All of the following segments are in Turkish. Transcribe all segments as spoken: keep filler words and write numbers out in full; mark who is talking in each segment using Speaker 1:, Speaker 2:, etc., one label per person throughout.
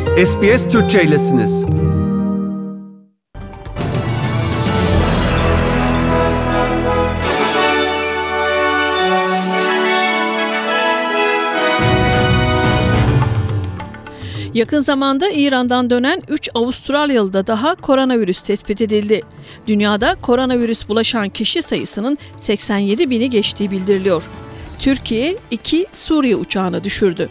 Speaker 1: S B S Türkçe'ylesiniz.
Speaker 2: Yakın zamanda İran'dan dönen üç Avustralyalı'da daha koronavirüs tespit edildi. Dünyada koronavirüs bulaşan kişi sayısının seksen yedi bini geçtiği bildiriliyor. Türkiye iki Suriye uçağını düşürdü.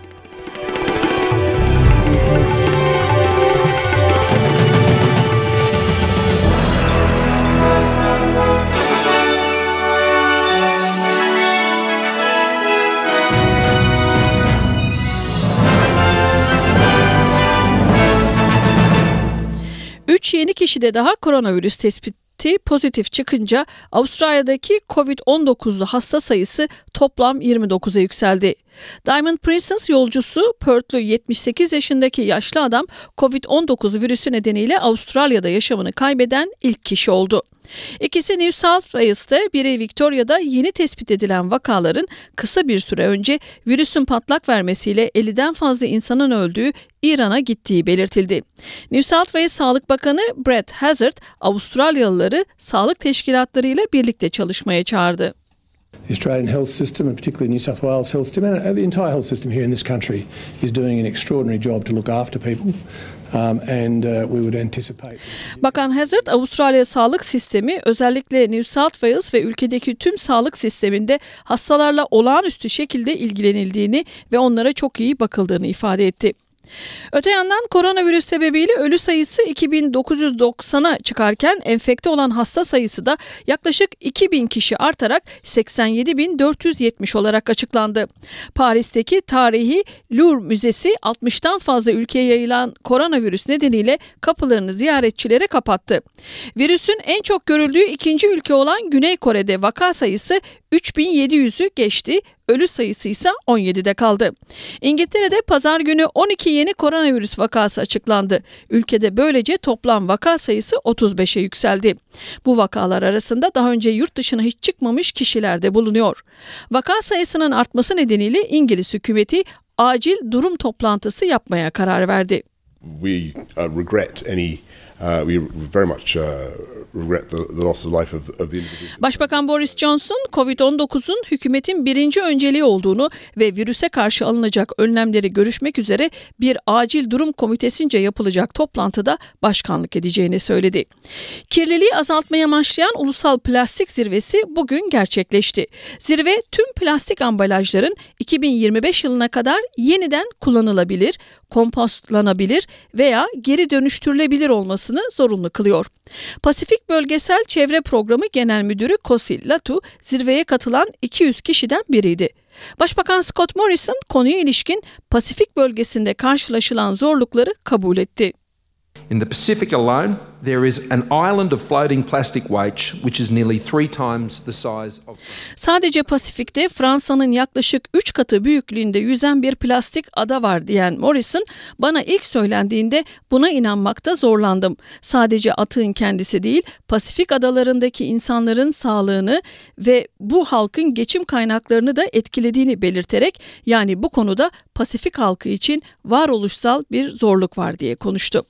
Speaker 2: üç yeni kişide daha koronavirüs tespiti pozitif çıkınca Avustralya'daki kovid on dokuzlu hasta sayısı toplam yirmi dokuza yükseldi. Diamond Princess yolcusu Perth'lü yetmiş sekiz yaşındaki yaşlı adam kovid on dokuz virüsü nedeniyle Avustralya'da yaşamını kaybeden ilk kişi oldu. İkisi New South Wales'te, biri Victoria'da yeni tespit edilen vakaların kısa bir süre önce virüsün patlak vermesiyle elliden fazla insanın öldüğü İran'a gittiği belirtildi. New South Wales Sağlık Bakanı Brett Hazzard, Avustralyalıları sağlık teşkilatlarıyla birlikte çalışmaya çağırdı.
Speaker 3: The Australian health system, and particularly New South Wales health system, and the entire health system here in this country is doing an extraordinary job to look after people. Um, and uh, we would anticipate.
Speaker 2: Bakan Hazzard, Avustralya sağlık sistemi özellikle New South Wales ve ülkedeki tüm sağlık sisteminde hastalarla olağanüstü şekilde ilgilenildiğini ve onlara çok iyi bakıldığını ifade etti. Öte yandan koronavirüs sebebiyle ölü sayısı iki bin dokuz yüz doksana çıkarken enfekte olan hasta sayısı da yaklaşık iki bin kişi artarak seksen yedi bin dört yüz yetmiş olarak açıklandı. Paris'teki tarihi Louvre Müzesi altmıştan fazla ülkeye yayılan koronavirüs nedeniyle kapılarını ziyaretçilere kapattı. Virüsün en çok görüldüğü ikinci ülke olan Güney Kore'de vaka sayısı üç bin yedi yüzü geçti. Ölü sayısı ise on yedide kaldı. İngiltere'de pazar günü on iki yeni koronavirüs vakası açıklandı. Ülkede böylece toplam vaka sayısı otuz beşe yükseldi. Bu vakalar arasında daha önce yurt dışına hiç çıkmamış kişiler de bulunuyor. Vaka sayısının artması nedeniyle İngiliz hükümeti acil durum toplantısı yapmaya karar verdi.
Speaker 4: We uh, regret any Uh, we very much uh, regret the, the loss of life of, of the individual.
Speaker 2: Başbakan Boris Johnson, kovid on dokuzun hükümetin birinci önceliği olduğunu ve virüse karşı alınacak önlemleri görüşmek üzere bir acil durum komitesince yapılacak toplantıda başkanlık edeceğini söyledi. Kirliliği azaltmaya amaçlayan Ulusal Plastik Zirvesi bugün gerçekleşti. Zirve tüm plastik ambalajların iki bin yirmi beş yılına kadar yeniden kullanılabilir, kompostlanabilir veya geri dönüştürülebilir olmasını zorunlu kılıyor. Pasifik Bölgesel Çevre Programı Genel Müdürü Kosi Latu zirveye katılan iki yüz kişiden biriydi. Başbakan Scott Morrison konuya ilişkin Pasifik bölgesinde karşılaşılan zorlukları kabul etti.
Speaker 5: In the Pacific alone, there is an island of floating plastic waste which is nearly three times the size of.
Speaker 2: Sadece Pasifik'te Fransa'nın yaklaşık üç katı büyüklüğünde yüzen bir plastik ada var diyen Morrison, bana ilk söylendiğinde buna inanmakta zorlandım. Sadece atığın kendisi değil, Pasifik adalarındaki insanların sağlığını ve bu halkın geçim kaynaklarını da etkilediğini belirterek, yani bu konuda Pasifik halkı için varoluşsal bir zorluk var diye konuştu.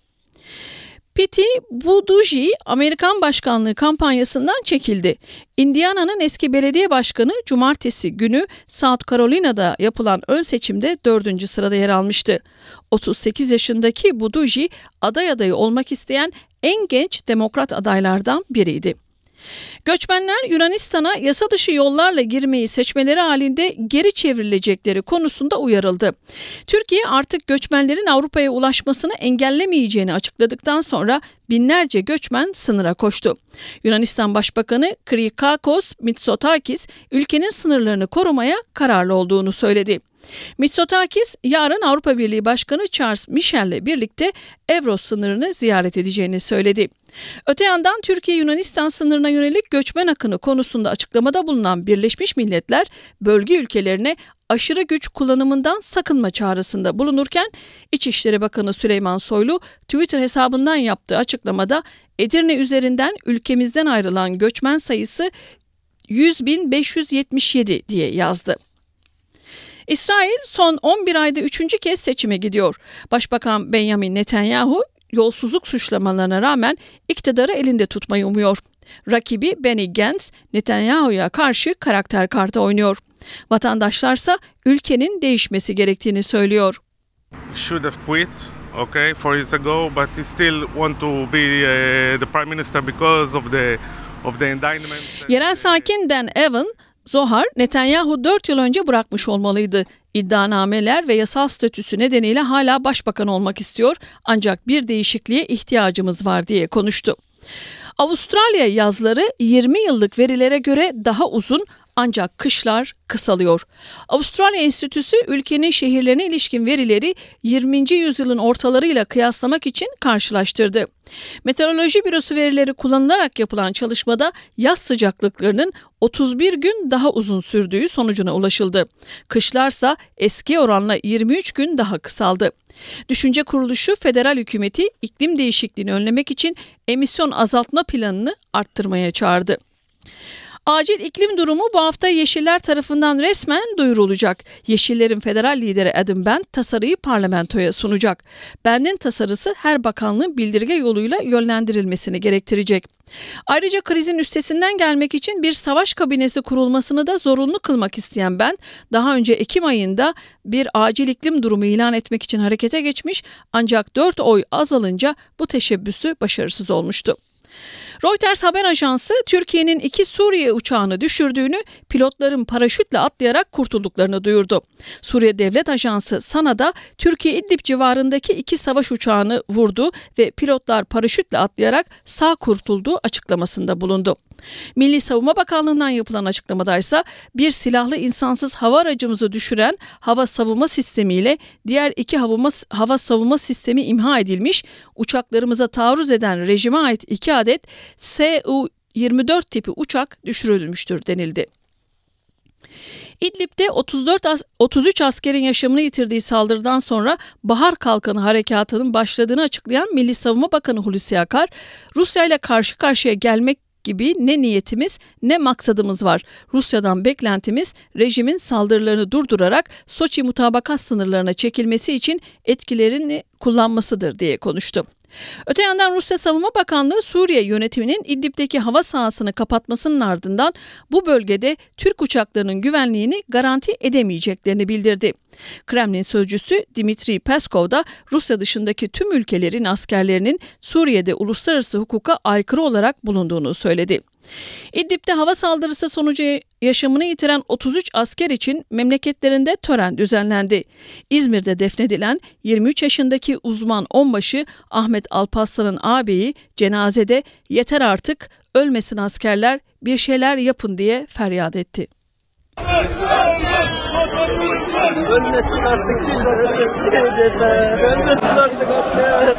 Speaker 2: Pete Buttigieg Amerikan başkanlığı kampanyasından çekildi. Indiana'nın eski belediye başkanı cumartesi günü South Carolina'da yapılan ön seçimde dördüncü sırada yer almıştı. otuz sekiz yaşındaki Buttigieg aday adayı olmak isteyen en genç demokrat adaylardan biriydi. Göçmenler Yunanistan'a yasa dışı yollarla girmeyi seçmeleri halinde geri çevrilecekleri konusunda uyarıldı. Türkiye artık göçmenlerin Avrupa'ya ulaşmasını engellemeyeceğini açıkladıktan sonra binlerce göçmen sınıra koştu. Yunanistan Başbakanı Kyriakos Mitsotakis ülkenin sınırlarını korumaya kararlı olduğunu söyledi. Mitsotakis yarın Avrupa Birliği Başkanı Charles Michel'le birlikte Evros sınırını ziyaret edeceğini söyledi. Öte yandan Türkiye-Yunanistan sınırına yönelik göçmen akını konusunda açıklamada bulunan Birleşmiş Milletler bölge ülkelerine aşırı güç kullanımından sakınma çağrısında bulunurken İçişleri Bakanı Süleyman Soylu Twitter hesabından yaptığı açıklamada Edirne üzerinden ülkemizden ayrılan göçmen sayısı yüz bin beş yüz yetmiş yedi diye yazdı. İsrail son on bir ayda üçüncü kez seçime gidiyor. Başbakan Benjamin Netanyahu yolsuzluk suçlamalarına rağmen iktidarı elinde tutmayı umuyor. Rakibi Benny Gantz Netanyahu'ya karşı karakter kartı oynuyor. Vatandaşlarsa ülkenin değişmesi gerektiğini söylüyor.
Speaker 6: Should have quit, okay, four years ago, but he still want to be uh, the prime minister because of the of the indictment.
Speaker 2: Yerel sakin Dan Evan, Zohar, Netanyahu dört yıl önce bırakmış olmalıydı. İddianameler ve yasal statüsü nedeniyle hala başbakan olmak istiyor, ancak bir değişikliğe ihtiyacımız var diye konuştu. Avustralya yazları yirmi yıllık verilere göre daha uzun, ancak kışlar kısalıyor. Avustralya Enstitüsü ülkenin şehirlerine ilişkin verileri yirminci yüzyılın ortalarıyla kıyaslamak için karşılaştırdı. Meteoroloji Bürosu verileri kullanılarak yapılan çalışmada yaz sıcaklıklarının otuz bir gün daha uzun sürdüğü sonucuna ulaşıldı. Kışlarsa eski oranla yirmi üç gün daha kısaldı. Düşünce Kuruluşu federal hükümeti iklim değişikliğini önlemek için emisyon azaltma planını arttırmaya çağırdı. Acil iklim durumu bu hafta Yeşiller tarafından resmen duyurulacak. Yeşillerin federal lideri Adam Bend tasarıyı parlamentoya sunacak. Bend'in tasarısı her bakanlığın bildirge yoluyla yönlendirilmesini gerektirecek. Ayrıca krizin üstesinden gelmek için bir savaş kabinesi kurulmasını da zorunlu kılmak isteyen Bend, daha önce Ekim ayında bir acil iklim durumu ilan etmek için harekete geçmiş, ancak dört oy azalınca bu teşebbüsü başarısız olmuştu. Reuters haber ajansı Türkiye'nin iki Suriye uçağını düşürdüğünü, pilotların paraşütle atlayarak kurtulduklarını duyurdu. Suriye Devlet Ajansı Sana'da Türkiye İdlib civarındaki iki savaş uçağını vurdu ve pilotlar paraşütle atlayarak sağ kurtulduğu açıklamasında bulundu. Milli Savunma Bakanlığı'ndan yapılan açıklamadaysa bir silahlı insansız hava aracımızı düşüren hava savunma sistemiyle diğer iki hava, hava savunma sistemi imha edilmiş, uçaklarımıza taarruz eden rejime ait iki adet S U yirmi dört tipi uçak düşürülmüştür denildi. İdlib'de otuz dört otuz üç askerin yaşamını yitirdiği saldırıdan sonra Bahar Kalkanı Harekatı'nın başladığını açıklayan Milli Savunma Bakanı Hulusi Akar, Rusya ile karşı karşıya gelmek gibi ne niyetimiz ne maksadımız var. Rusya'dan beklentimiz rejimin saldırılarını durdurarak Soçi mutabakat sınırlarına çekilmesi için etkilerini kullanmasıdır diye konuştu. Öte yandan Rusya Savunma Bakanlığı Suriye yönetiminin İdlib'deki hava sahasını kapatmasının ardından bu bölgede Türk uçaklarının güvenliğini garanti edemeyeceklerini bildirdi. Kremlin sözcüsü Dmitri Peskov da Rusya dışındaki tüm ülkelerin askerlerinin Suriye'de uluslararası hukuka aykırı olarak bulunduğunu söyledi. İdlib'de hava saldırısı sonucu yaşamını yitiren otuz üç asker için memleketlerinde tören düzenlendi. İzmir'de defnedilen yirmi üç yaşındaki uzman onbaşı Ahmet Alparslan'ın ağabeyi cenazede "Yeter artık, ölmesin askerler, bir şeyler yapın" diye feryat etti.
Speaker 7: Ölmesin artık, ölmesin artık asker.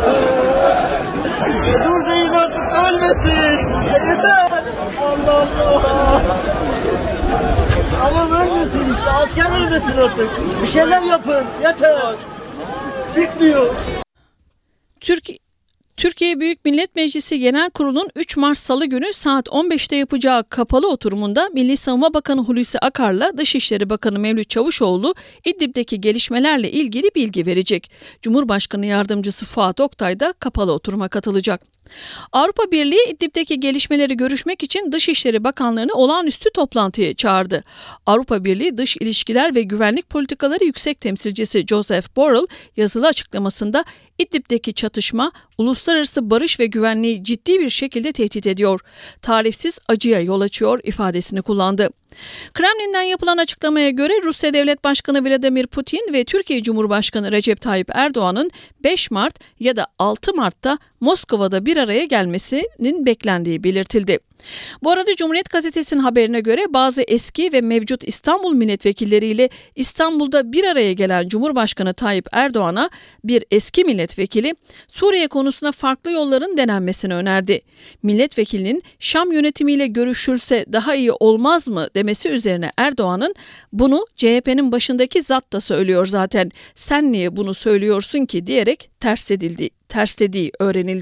Speaker 7: Dur deyin artık, ölmesin. Yeter. Allah Allah. Ama ölmesin işte, asker ölmesin artık. Bir şeyler yapın, yeter. Bitmiyor.
Speaker 2: Türkiye Türkiye Büyük Millet Meclisi Genel Kurulu'nun üç Mart Salı günü saat on beşte yapacağı kapalı oturumunda Milli Savunma Bakanı Hulusi Akar'la Dışişleri Bakanı Mevlüt Çavuşoğlu İdlib'deki gelişmelerle ilgili bilgi verecek. Cumhurbaşkanı Yardımcısı Fuat Oktay da kapalı oturuma katılacak. Avrupa Birliği İdlib'deki gelişmeleri görüşmek için Dışişleri Bakanlarını olağanüstü toplantıya çağırdı. Avrupa Birliği Dış İlişkiler ve Güvenlik Politikaları Yüksek Temsilcisi Joseph Borrell yazılı açıklamasında İdlib'deki çatışma uluslararası barış ve güvenliği ciddi bir şekilde tehdit ediyor, tarifsiz acıya yol açıyor ifadesini kullandı. Kremlin'den yapılan açıklamaya göre Rusya Devlet Başkanı Vladimir Putin ve Türkiye Cumhurbaşkanı Recep Tayyip Erdoğan'ın beş Mart ya da altı Mart'ta Moskova'da bir araya gelmesinin beklendiği belirtildi. Bu arada Cumhuriyet Gazetesi'nin haberine göre bazı eski ve mevcut İstanbul milletvekilleriyle İstanbul'da bir araya gelen Cumhurbaşkanı Tayyip Erdoğan'a bir eski milletvekili Suriye konusunda farklı yolların denenmesini önerdi. Milletvekilinin Şam yönetimiyle görüşülse daha iyi olmaz mı demesi üzerine Erdoğan'ın bunu C H P'nin başındaki zat da söylüyor zaten, sen niye bunu söylüyorsun ki diyerek ters edildi, terslediği öğrenildi.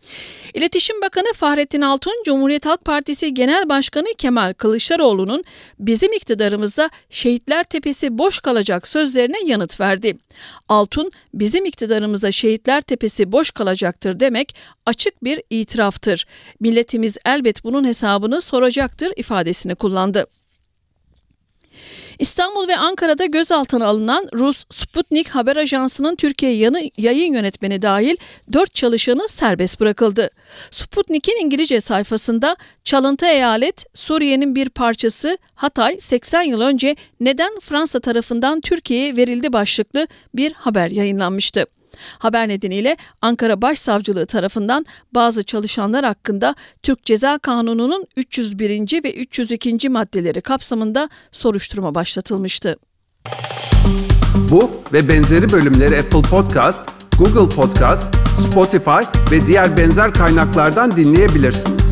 Speaker 2: İletişim Bakanı Fahrettin Altun, Cumhuriyet Halk Partisi Genel Başkanı Kemal Kılıçdaroğlu'nun bizim iktidarımızda Şehitler Tepesi boş kalacak sözlerine yanıt verdi. Altun, bizim iktidarımıza Şehitler Tepesi boş kalacaktır demek açık bir itiraftır. Milletimiz elbet bunun hesabını soracaktır ifadesini kullandı. İstanbul ve Ankara'da gözaltına alınan Rus Sputnik haber ajansının Türkiye yanı, yayın yönetmeni dahil dört çalışanı serbest bırakıldı. Sputnik'in İngilizce sayfasında çalıntı eyalet, Suriye'nin bir parçası Hatay seksen yıl önce neden Fransa tarafından Türkiye'ye verildi başlıklı bir haber yayınlanmıştı. Haber nedeniyle Ankara Başsavcılığı tarafından bazı çalışanlar hakkında Türk Ceza Kanunu'nun üç yüz birinci ve üç yüz ikinci maddeleri kapsamında soruşturma başlatılmıştı.
Speaker 1: Bu ve benzeri bölümleri Apple Podcast, Google Podcast, Spotify ve diğer benzer kaynaklardan dinleyebilirsiniz.